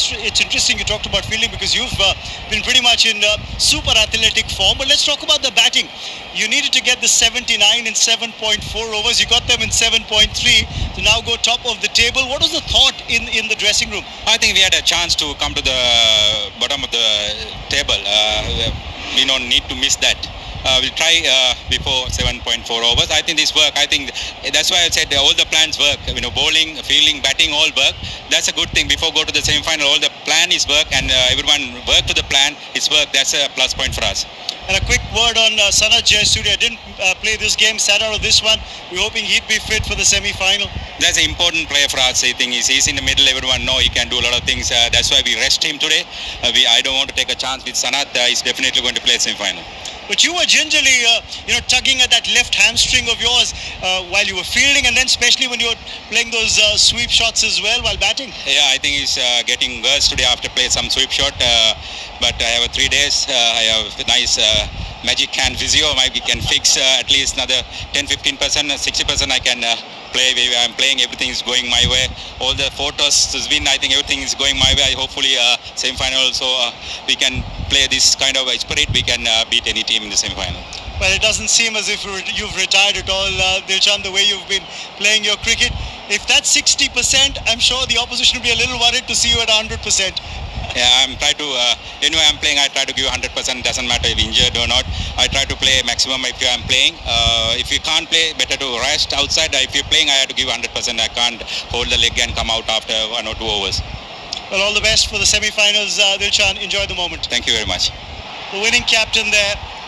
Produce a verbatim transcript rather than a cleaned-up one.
it's it's interesting you talked about fielding because you've uh, been pretty much in uh, super athletic form. But let's talk about the batting. You needed to get the seventy-nine in seven point four overs. You got them in seven point three to now go top of the table. What was the thought in, in the dressing room? I think we had a chance to come to the bottom of the table. Uh, we don't need to miss that. Uh, we'll try uh, before seven point four overs. I think this work. I think that's why I said all the plans work. You know, bowling, fielding, batting, all work. That's a good thing. Before go to the semi-final, all the plan is work, and uh, everyone work to the plan. It's work. That's a plus point for us. And a quick word on uh, Sanath Jayasuriya. Didn't uh, play this game, sat out of this one. We're hoping he'd be fit for the semi-final. That's an important player for us. I think he's, he's in the middle. Everyone know he can do a lot of things. Uh, that's why we rest him today. Uh, we I don't want to take a chance with Sanath. Uh, he's definitely going to play semi-final. But you were gingerly, uh, you know, tugging at that left hamstring of yours uh, while you were fielding, and then especially when you were playing those uh, sweep shots as well while batting. Yeah, I think he's uh, getting worse today after playing some sweep shot. Uh, but I have a three days. Uh, I have a nice uh, magic hand physio. Maybe can fix uh, at least another ten to fifteen percent, sixty percent. I can uh, play. I'm playing. Everything is going my way. All the photos has been. I think everything is going my way. I hopefully uh, semi-final also uh, we can play this kind of spirit. We can uh, beat any team in the semi-final. Well, it doesn't seem as if you've retired at all, uh, Dilshan, the way you've been playing your cricket. If that's sixty percent, I'm sure the opposition will be a little worried to see you at one hundred percent. Yeah, I'm trying to, uh, anyway I'm playing, I try to give one hundred percent, doesn't matter if injured or not. I try to play maximum if I'm playing. Uh, if you can't play, better to rest outside. If you're playing, I have to give one hundred percent. I can't hold the leg and come out after one or two overs. Well, all the best for the semi-finals, uh, Dilshan. Enjoy the moment. Thank you very much. The winning captain there.